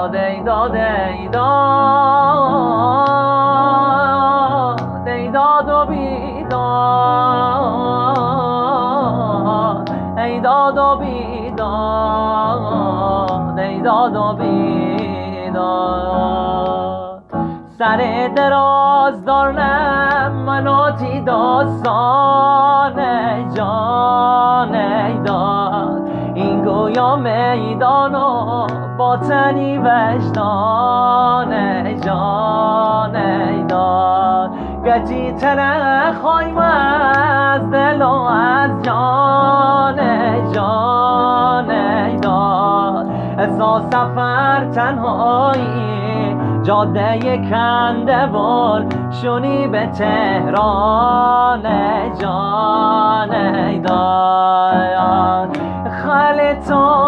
داد ای داد ای داد ای داد و بیداد ای داد و بیداد ای داد و بیداد سر دراز دارم مناتی داستان جان ای داد این گویا میدان و باطنی وجدان جان ای داد گجی ترخایم از دل و از جان ای داد احساس سفر تنهایی جاده کنده‌بال شونی به تهران جان ای داد خال تو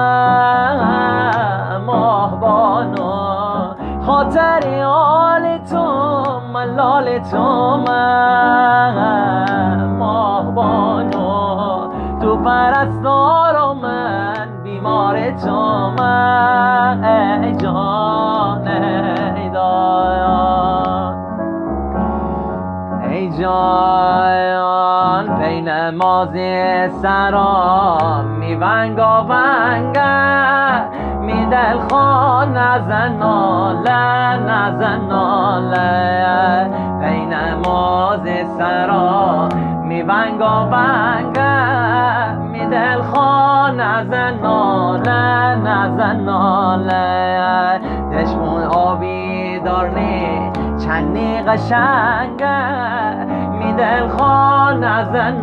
من ماه بانو خاطر آل تو ملال تو من ماه بانو تو پرستار و من بیمار تو من ای جان ای داد ای جان پی نمازی سرام می ونگا ونگه می دل خان نزن ناله پی نمازی سرام می ونگا ونگه می دل خان نزن ناله چشمون آبی دارنی چنی قشنگه می دل خان نزن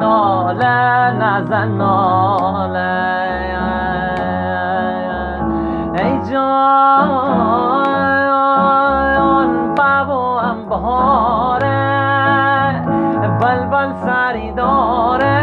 ناله ای جان بابو هم بهاره بلبل سری داره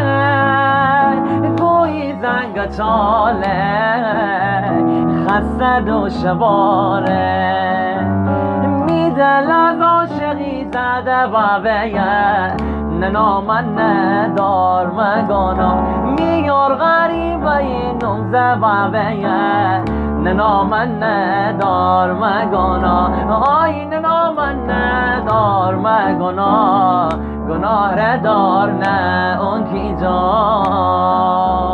گویی زنگ چاله خسته دو شباره میدل از عاشقی زده و بیه ننا من ندار مگانا میار غریبه نمزه و بیه ننا من ندار مگانا آی ننا من ندار مگانا گناه ردار نه اون کی جان